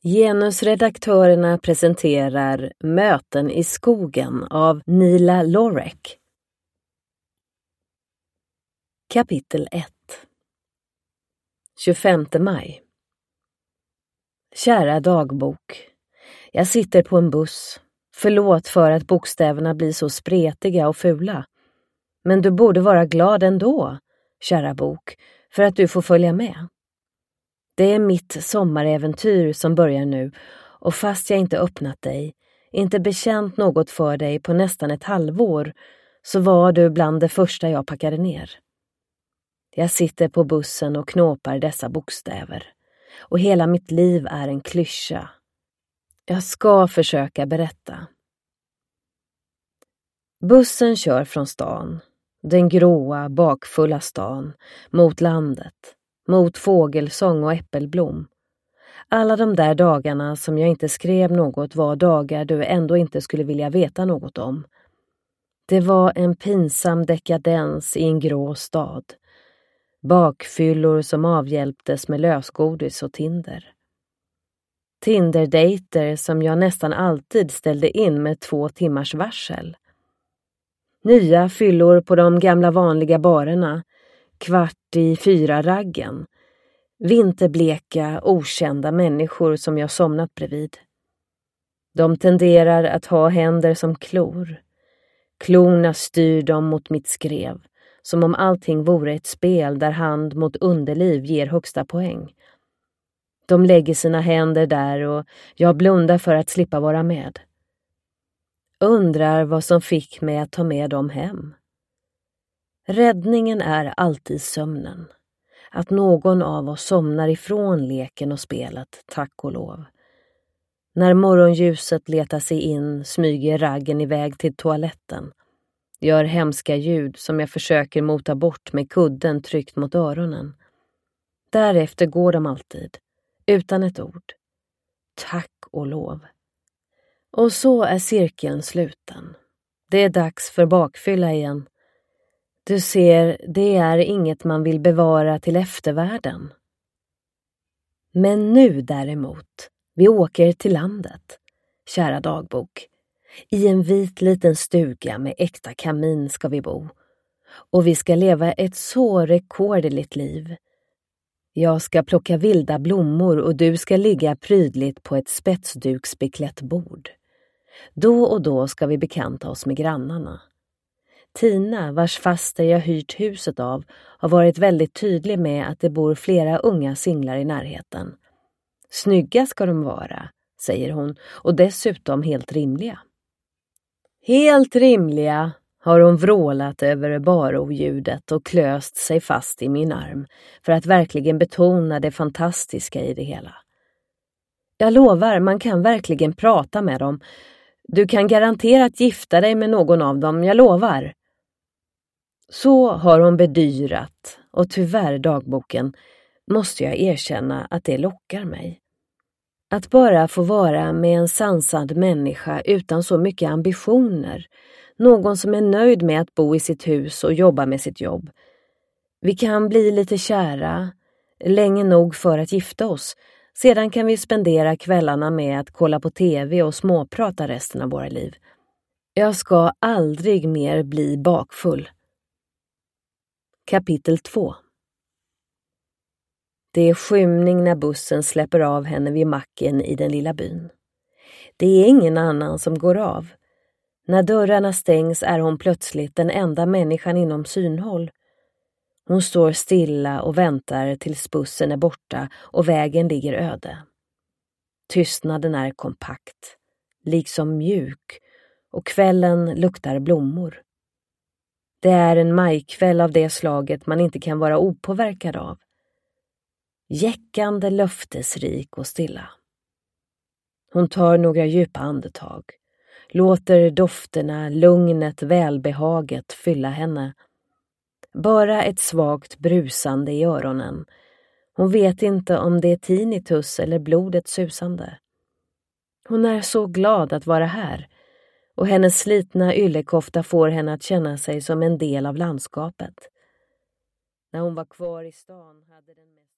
Genusredaktörerna presenterar Möten i skogen av Nila Lorek. Kapitel 1. 25 maj. Kära dagbok. Jag sitter på en buss. Förlåt för att bokstäverna blir så spretiga och fula. Men du borde vara glad ändå, kära bok, för att du får följa med. Det är mitt sommaräventyr som börjar nu, och fast jag inte öppnat dig, inte bekänt något för dig på nästan ett halvår, så var du bland det första jag packade ner. Jag sitter på bussen och knåpar dessa bokstäver, och hela mitt liv är en klyscha. Jag ska försöka berätta. Bussen kör från stan, den gråa, bakfulla stan, mot landet. Mot fågelsång och äppelblom. Alla de där dagarna som jag inte skrev något var dagar du ändå inte skulle vilja veta något om. Det var en pinsam dekadens i en grå stad. Bakfyllor som avhjälptes med lösgodis och Tinder. Tinder-dejter som jag nästan alltid ställde in med 2 timmars varsel. Nya fyllor på de gamla vanliga barerna. 3:45-raggen. Vinterbleka, okända människor som jag somnat bredvid. De tenderar att ha händer som klor. Klorna styr dem mot mitt skrev, som om allting vore ett spel där hand mot underliv ger högsta poäng. De lägger sina händer där och jag blundar för att slippa vara med. Undrar vad som fick mig att ta med dem hem. Räddningen är alltid sömnen. Att någon av oss somnar ifrån leken och spelet, tack och lov. När morgonljuset letar sig in smyger raggen iväg till toaletten. Gör hemska ljud som jag försöker mota bort med kudden tryckt mot öronen. Därefter går de alltid, utan ett ord. Tack och lov. Och så är cirkeln sluten. Det är dags för bakfylla igen. Du ser, det är inget man vill bevara till eftervärlden. Men nu däremot, vi åker till landet, kära dagbok. I en vit liten stuga med äkta kamin ska vi bo. Och vi ska leva ett så rekorderligt liv. Jag ska plocka vilda blommor och du ska ligga prydligt på ett spetsduksbeklätt bord. Då och då ska vi bekanta oss med grannarna. Tina, vars faster jag hyrt huset av, har varit väldigt tydlig med att det bor flera unga singlar i närheten. Snygga ska de vara, säger hon, och dessutom helt rimliga. Helt rimliga, har hon vrålat över baroljudet och klöst sig fast i min arm för att verkligen betona det fantastiska i det hela. Jag lovar, man kan verkligen prata med dem. Du kan garanterat gifta dig med någon av dem, jag lovar. Så har hon bedyrat, och tyvärr dagboken måste jag erkänna att det lockar mig. Att bara få vara med en sansad människa utan så mycket ambitioner. Någon som är nöjd med att bo i sitt hus och jobba med sitt jobb. Vi kan bli lite kära, länge nog för att gifta oss. Sedan kan vi spendera kvällarna med att kolla på tv och småprata resten av våra liv. Jag ska aldrig mer bli bakfull. Kapitel 2. Det är skymning när bussen släpper av henne vid macken i den lilla byn. Det är ingen annan som går av. När dörrarna stängs är hon plötsligt den enda människan inom synhåll. Hon står stilla och väntar tills bussen är borta och vägen ligger öde. Tystnaden är kompakt, liksom mjuk, och kvällen luktar blommor. Det är en majkväll av det slaget man inte kan vara opåverkad av. Jäckande, löftesrik och stilla. Hon tar några djupa andetag, låter dofterna, lugnet, välbehaget fylla henne. Bara ett svagt brusande i öronen. Hon vet inte om det är tinnitus eller blodets susande. Hon är så glad att vara här, och hennes slitna yllekofta får henne att känna sig som en del av landskapet. När hon var kvar i stan hade den mest